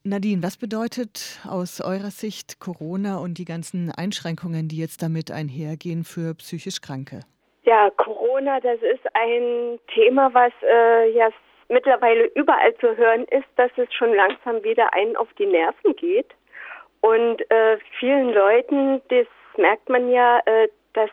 Nadine, was bedeutet aus eurer Sicht Corona und die ganzen Einschränkungen, die jetzt damit einhergehen für psychisch Kranke? Ja, Corona, das ist ein Thema, was ja mittlerweile überall zu hören ist, dass es schon langsam wieder einen auf die Nerven geht. Und vielen Leuten, das merkt man ja, dass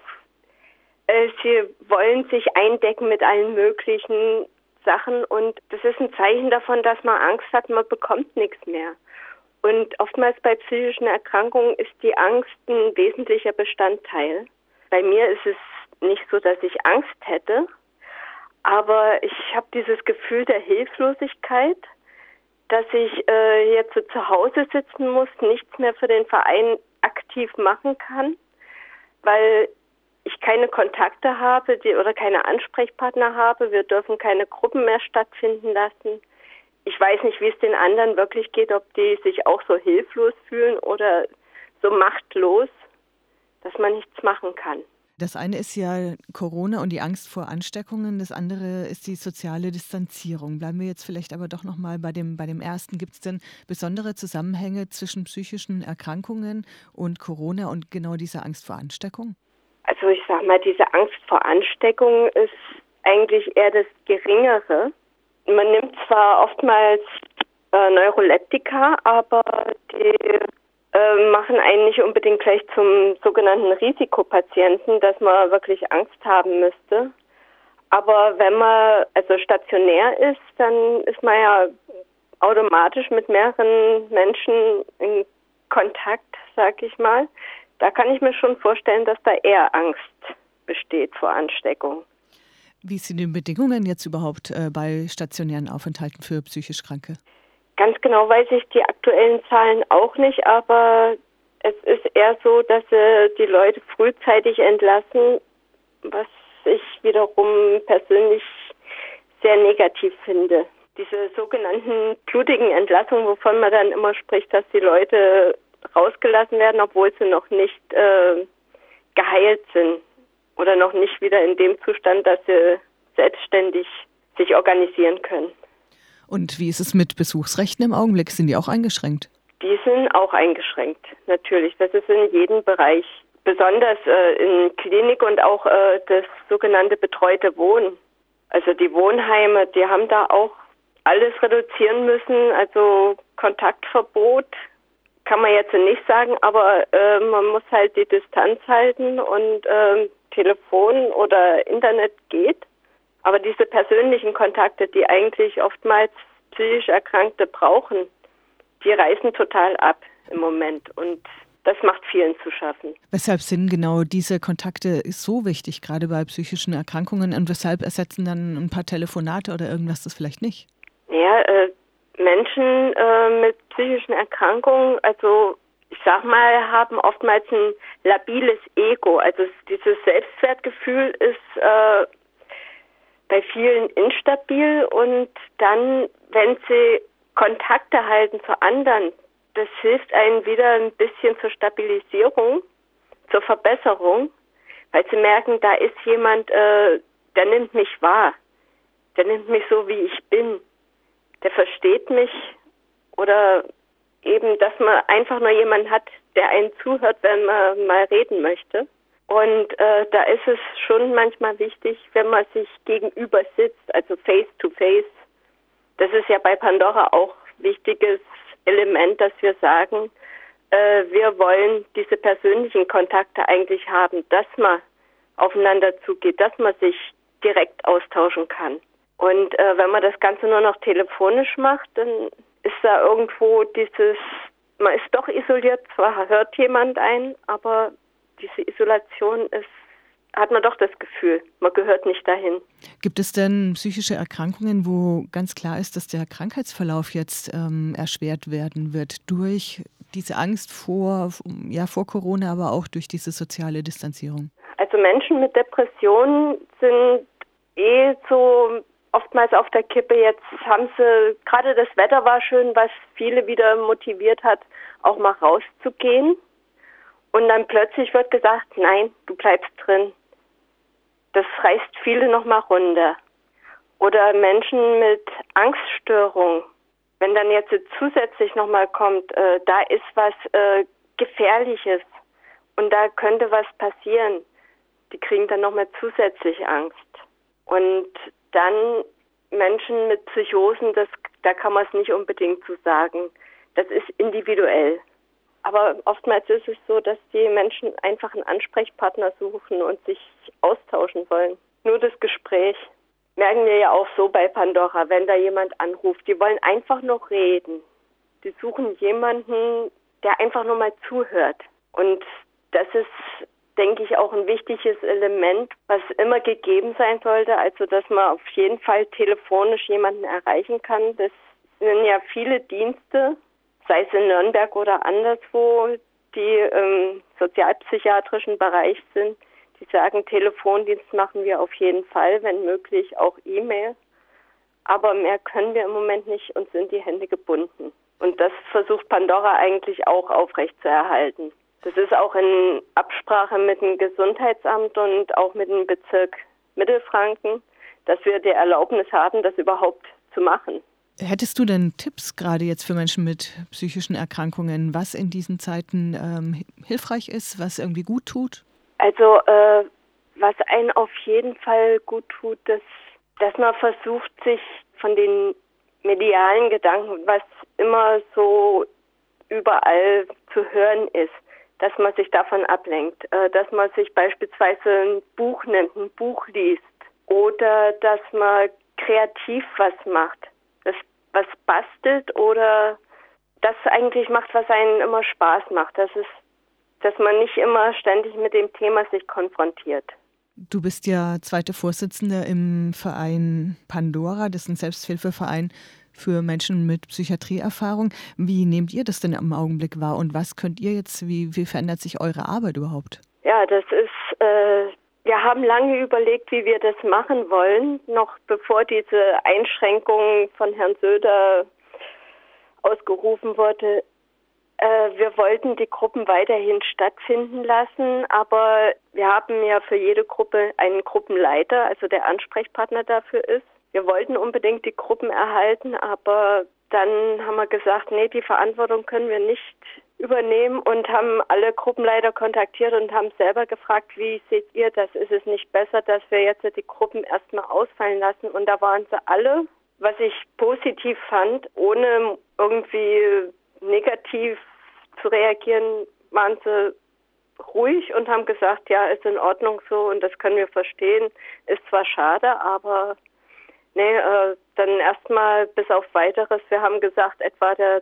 sie wollen sich eindecken mit allen möglichen Sachen. Und das ist ein Zeichen davon, dass man Angst hat, man bekommt nichts mehr. Und oftmals bei psychischen Erkrankungen ist die Angst ein wesentlicher Bestandteil. Bei mir ist es nicht so, dass ich Angst hätte, aber ich habe dieses Gefühl der Hilflosigkeit, dass ich jetzt so zu Hause sitzen muss, nichts mehr für den Verein aktiv machen kann, weil ich keine Kontakte habe oder keine Ansprechpartner habe. Wir dürfen keine Gruppen mehr stattfinden lassen. Ich weiß nicht, wie es den anderen wirklich geht, ob die sich auch so hilflos fühlen oder so machtlos, dass man nichts machen kann. Das eine ist ja Corona und die Angst vor Ansteckungen, das andere ist die soziale Distanzierung. Bleiben wir jetzt vielleicht aber doch nochmal bei dem ersten. Gibt es denn besondere Zusammenhänge zwischen psychischen Erkrankungen und Corona und genau dieser Angst vor Ansteckung? Also ich sag mal, diese Angst vor Ansteckung ist eigentlich eher das Geringere. Man nimmt zwar oftmals Neuroleptika, aber die machen einen nicht unbedingt gleich zum sogenannten Risikopatienten, dass man wirklich Angst haben müsste. Aber wenn man also stationär ist, dann ist man ja automatisch mit mehreren Menschen in Kontakt, sag ich mal. Da kann ich mir schon vorstellen, dass da eher Angst besteht vor Ansteckung. Wie sind die Bedingungen jetzt überhaupt bei stationären Aufenthalten für psychisch Kranke? Ganz genau weiß ich die aktuellen Zahlen auch nicht, aber es ist eher so, dass sie die Leute frühzeitig entlassen, was ich wiederum persönlich sehr negativ finde. Diese sogenannten blutigen Entlassungen, wovon man dann immer spricht, dass die Leute rausgelassen werden, obwohl sie noch nicht geheilt sind oder noch nicht wieder in dem Zustand, dass sie selbstständig sich organisieren können. Und wie ist es mit Besuchsrechten im Augenblick? Sind die auch eingeschränkt? Die sind auch eingeschränkt, natürlich. Das ist in jedem Bereich, besonders in Klinik und auch das sogenannte betreute Wohnen. Also die Wohnheime, die haben da auch alles reduzieren müssen, also Kontaktverbot kann man jetzt nicht sagen, aber man muss halt die Distanz halten und Telefon oder Internet geht. Aber diese persönlichen Kontakte, die eigentlich oftmals psychisch Erkrankte brauchen, die reißen total ab im Moment und das macht vielen zu schaffen. Weshalb sind genau diese Kontakte so wichtig, gerade bei psychischen Erkrankungen, und weshalb ersetzen dann ein paar Telefonate oder irgendwas das vielleicht nicht? Ja, Menschen mit psychischen Erkrankungen, also ich sag mal, haben oftmals ein labiles Ego. Also dieses Selbstwertgefühl ist bei vielen instabil und dann, wenn sie Kontakte halten zu anderen, das hilft einem wieder ein bisschen zur Stabilisierung, zur Verbesserung, weil sie merken, da ist jemand, der nimmt mich wahr, der nimmt mich so, wie ich bin, der versteht mich oder eben, dass man einfach nur jemanden hat, der einen zuhört, wenn man mal reden möchte. Und da ist es schon manchmal wichtig, wenn man sich gegenüber sitzt, also face to face. Das ist ja bei Pandora auch ein wichtiges Element, dass wir sagen, wir wollen diese persönlichen Kontakte eigentlich haben, dass man aufeinander zugeht, dass man sich direkt austauschen kann. Und wenn man das Ganze nur noch telefonisch macht, dann ist da irgendwo man ist doch isoliert, zwar hört jemand ein, aber diese Isolation hat man doch das Gefühl, man gehört nicht dahin. Gibt es denn psychische Erkrankungen, wo ganz klar ist, dass der Krankheitsverlauf jetzt erschwert werden wird durch diese Angst vor Corona, aber auch durch diese soziale Distanzierung? Also Menschen mit Depressionen sind so oftmals auf der Kippe. Jetzt haben sie, gerade das Wetter war schön, was viele wieder motiviert hat, auch mal rauszugehen. Und dann plötzlich wird gesagt, nein, du bleibst drin. Das reißt viele nochmal runter. Oder Menschen mit Angststörung, Wenn dann jetzt zusätzlich nochmal kommt, da ist was Gefährliches und da könnte was passieren, die kriegen dann nochmal zusätzlich Angst. Und dann Menschen mit Psychosen, da kann man es nicht unbedingt zu sagen. Das ist individuell. Aber oftmals ist es so, dass die Menschen einfach einen Ansprechpartner suchen und sich austauschen wollen. Nur das Gespräch. Merken wir ja auch so bei Pandora, wenn da jemand anruft. Die wollen einfach nur reden. Die suchen jemanden, der einfach nur mal zuhört. Und das ist, denke ich, auch ein wichtiges Element, was immer gegeben sein sollte. Also, dass man auf jeden Fall telefonisch jemanden erreichen kann. Das sind ja viele Dienste, sei es in Nürnberg oder anderswo, die im sozialpsychiatrischen Bereich sind. Die sagen, Telefondienst machen wir auf jeden Fall, wenn möglich auch E-Mail. Aber mehr können wir im Moment nicht, uns sind die Hände gebunden. Und das versucht Pandora eigentlich auch aufrechtzuerhalten. Das ist auch in Absprache mit dem Gesundheitsamt und auch mit dem Bezirk Mittelfranken, dass wir die Erlaubnis haben, das überhaupt zu machen. Hättest du denn Tipps gerade jetzt für Menschen mit psychischen Erkrankungen, was in diesen Zeiten hilfreich ist, was irgendwie gut tut? Also was einen auf jeden Fall gut tut, dass man versucht, sich von den medialen Gedanken, was immer so überall zu hören ist, dass man sich davon ablenkt, dass man sich beispielsweise ein Buch nimmt, ein Buch liest oder dass man kreativ was macht, das was bastelt oder das eigentlich macht, was einen immer Spaß macht. Dass man nicht immer ständig mit dem Thema sich konfrontiert. Du bist ja zweite Vorsitzende im Verein Pandora, das ist ein Selbsthilfeverein für Menschen mit Psychiatrieerfahrung. Wie nehmt ihr das denn im Augenblick wahr und was könnt ihr jetzt, wie verändert sich eure Arbeit überhaupt? Ja, das ist, wir haben lange überlegt, wie wir das machen wollen, noch bevor diese Einschränkung von Herrn Söder ausgerufen wurde. Wir wollten die Gruppen weiterhin stattfinden lassen, aber wir haben ja für jede Gruppe einen Gruppenleiter, also der Ansprechpartner dafür ist. Wir wollten unbedingt die Gruppen erhalten, aber dann haben wir gesagt, nee, die Verantwortung können wir nicht übernehmen und haben alle Gruppenleiter kontaktiert und haben selber gefragt, wie seht ihr das? Ist es nicht besser, dass wir jetzt die Gruppen erstmal ausfallen lassen? Und da waren sie alle, was ich positiv fand, ohne irgendwie negativ zu reagieren, waren sie ruhig und haben gesagt, ja, ist in Ordnung so und das können wir verstehen. Ist zwar schade, aber dann erstmal bis auf Weiteres. Wir haben gesagt, etwa der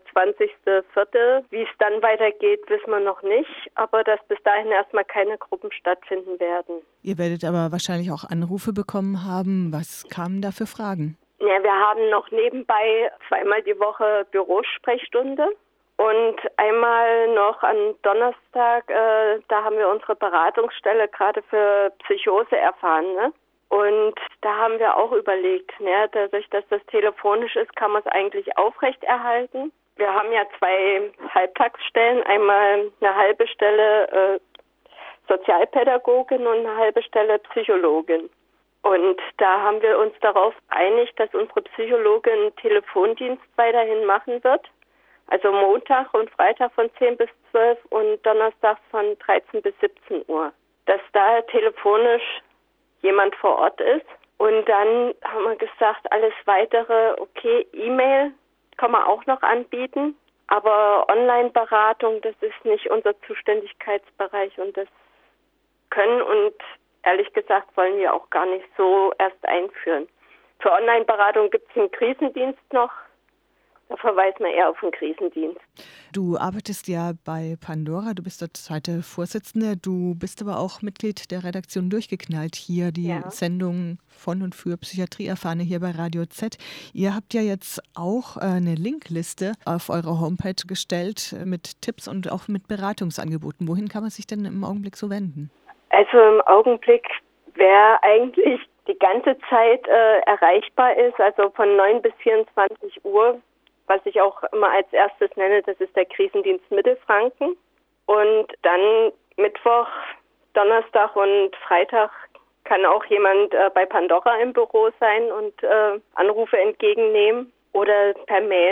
20.04. Wie es dann weitergeht, wissen wir noch nicht, aber dass bis dahin erstmal keine Gruppen stattfinden werden. Ihr werdet aber wahrscheinlich auch Anrufe bekommen haben. Was kamen da für Fragen? Ja, wir haben noch nebenbei zweimal die Woche Bürosprechstunde. Und einmal noch am Donnerstag, da haben wir unsere Beratungsstelle gerade für Psychose erfahren, ne? Und da haben wir auch überlegt, ne, dadurch, dass das telefonisch ist, kann man es eigentlich aufrechterhalten. Wir haben ja 2 Halbtagsstellen, einmal eine halbe Stelle Sozialpädagogin und eine halbe Stelle Psychologin. Und da haben wir uns darauf geeinigt, dass unsere Psychologin einen Telefondienst weiterhin machen wird. Also Montag und Freitag von 10 bis 12 und Donnerstag von 13 bis 17 Uhr. Dass da telefonisch jemand vor Ort ist. Und dann haben wir gesagt, alles Weitere, okay, E-Mail kann man auch noch anbieten. Aber Online-Beratung, das ist nicht unser Zuständigkeitsbereich und das können und ehrlich gesagt wollen wir auch gar nicht so erst einführen. Für Online-Beratung gibt es einen Krisendienst noch. Da verweist man eher auf den Krisendienst. Du arbeitest ja bei Pandora, du bist dort zweite Vorsitzende, du bist aber auch Mitglied der Redaktion Durchgeknallt hier, die Sendung von und für Psychiatrieerfahrene hier bei Radio Z. Ihr habt ja jetzt auch eine Linkliste auf eure Homepage gestellt mit Tipps und auch mit Beratungsangeboten. Wohin kann man sich denn im Augenblick so wenden? Also im Augenblick, wer eigentlich die ganze Zeit erreichbar ist, also von 9 bis 24 Uhr, was ich auch immer als erstes nenne, das ist der Krisendienst Mittelfranken. Und dann Mittwoch, Donnerstag und Freitag kann auch jemand bei Pandora im Büro sein und Anrufe entgegennehmen oder per Mail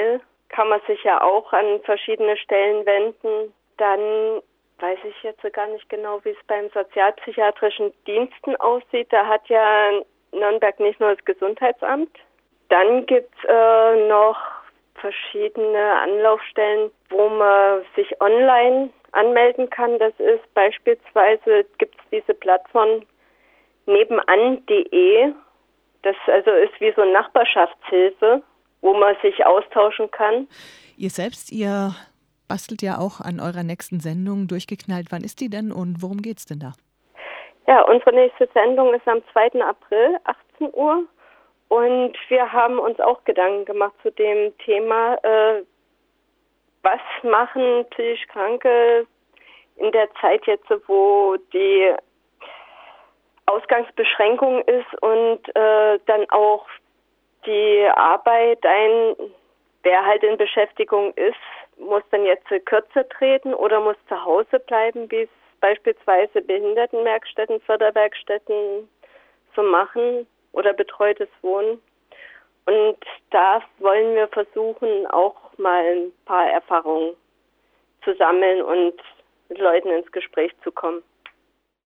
kann man sich ja auch an verschiedene Stellen wenden. Dann weiß ich jetzt gar nicht genau, wie es beim sozialpsychiatrischen Diensten aussieht. Da hat ja Nürnberg nicht nur das Gesundheitsamt. Dann gibt es noch verschiedene Anlaufstellen, wo man sich online anmelden kann. Das ist beispielsweise, gibt es diese Plattform nebenan.de. Das also ist wie so eine Nachbarschaftshilfe, wo man sich austauschen kann. Ihr bastelt ja auch an eurer nächsten Sendung durchgeknallt. Wann ist die denn und worum geht's denn da? Ja, unsere nächste Sendung ist am 2. April, 18 Uhr. Und wir haben uns auch Gedanken gemacht zu dem Thema, was machen psychisch Kranke in der Zeit jetzt, wo die Ausgangsbeschränkung ist und dann auch die Arbeit, wer halt in Beschäftigung ist, muss dann jetzt kürzer treten oder muss zu Hause bleiben, wie es beispielsweise Behindertenwerkstätten, Förderwerkstätten so machen oder betreutes Wohnen. Und da wollen wir versuchen, auch mal ein paar Erfahrungen zu sammeln und mit Leuten ins Gespräch zu kommen.